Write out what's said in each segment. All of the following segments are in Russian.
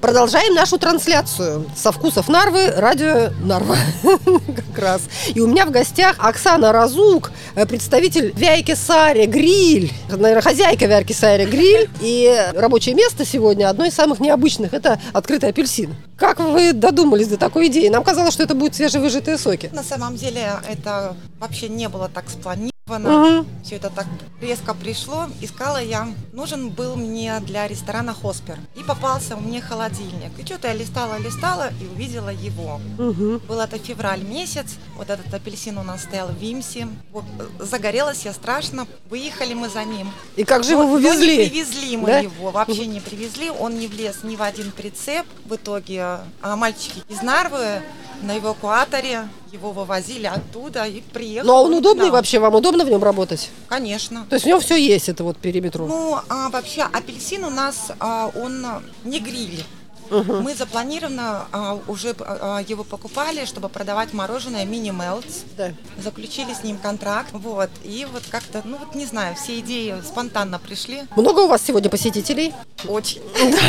Продолжаем нашу трансляцию со вкусов Нарвы, радио Нарва как раз. И у меня в гостях Оксана Разук, представитель Вяйки Саре Гриль, наверное, хозяйка Вяйки Саре Гриль. И рабочее место сегодня одно из самых необычных – это открытый апельсин. Как вы додумались до такой идеи? Нам казалось, что это будут свежевыжатые соки. На самом деле это вообще не было так спланировано. Все это так резко пришло. Искала я. Нужен был мне для ресторана Хоспер. И попался мне холодильник. И что-то я листала и увидела его. Был это февраль месяц. Вот этот апельсин у нас стоял в Вимсе. Вот, загорелась я страшно. Выехали мы за ним. И как же его вывезли? Не привезли мы его. Вообще не привезли. Он не влез ни в один прицеп. В итоге мальчики из Нарвы на эвакуаторе его вывозили оттуда и приехали. Ну, а он удобный вообще? Вам удобно в нем работать? Конечно. То есть в нем все есть, это вот периметру? Ну, вообще апельсин у нас, он не гриль. Мы запланированно уже его покупали, чтобы продавать мороженое Mini Melts. Да. Заключили с ним контракт. Вот. И вот как-то, ну вот не знаю, все идеи спонтанно пришли. Много у вас сегодня посетителей? Очень.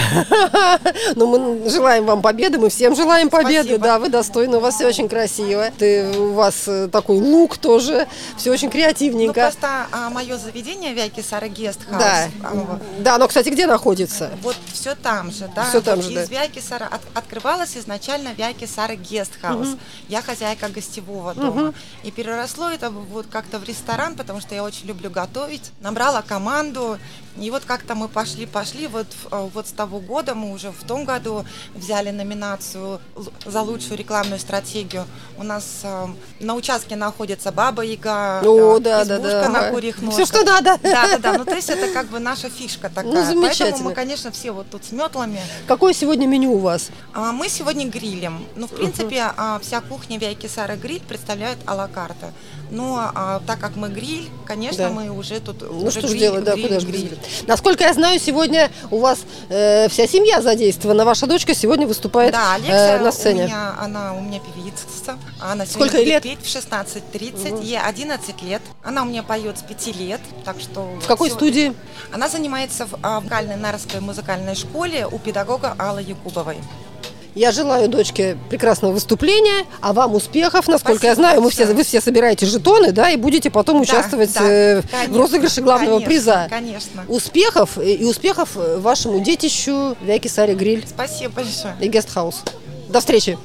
Ну, мы желаем вам победы, мы всем желаем победы. Спасибо. Да, вы достойны, у вас все очень красиво. У вас такой лук тоже, все очень креативненько. Ну, просто мое заведение Вяйки Сара Гестхаус. Да. Да, оно, кстати, где находится? Вот все там же, да. Все там же, да. Из Вяйки Сара открывалась изначально Вяйки Сара Гестхаус. Я хозяйка гостевого дома. И переросло это вот как-то в ресторан, потому что я очень люблю готовить. Набрала команду. И вот как-то мы пошли. Вот с того года мы уже в том году взяли номинацию за лучшую рекламную стратегию. У нас на участке находится Баба Яга, избушка на курьих ножках. Все, что надо. Да. Ну, то есть это как бы наша фишка такая. Ну, замечательно. Поэтому мы, конечно, все вот тут с метлами. Какое сегодня меню у вас? Мы сегодня грилем. Ну, в принципе, вся кухня Вяйки Сара Гриль представляет а-ла карта. Но так как мы гриль, конечно, мы уже тут что же делать, да, куда же гриль. Насколько я знаю, сегодня у вас вся семья задействована. Ваша дочка сегодня выступает на сцене. Она у меня певица. Она сколько ей лет? Петь в 16:30. Ей 11 лет. Она у меня поет с 5 лет. Так что в какой студии? Она занимается в вокальной Нарвской музыкальной школе у педагога Аллы Якубовой. Я желаю дочке прекрасного выступления, а вам успехов. Насколько Спасибо, я знаю, вы все собираете жетоны, да, и будете потом участвовать в розыгрыше главного приза. Конечно. Успехов и успехов вашему детищу Вяйки Саре Гриль. Спасибо большое. И Гестхаус. До встречи.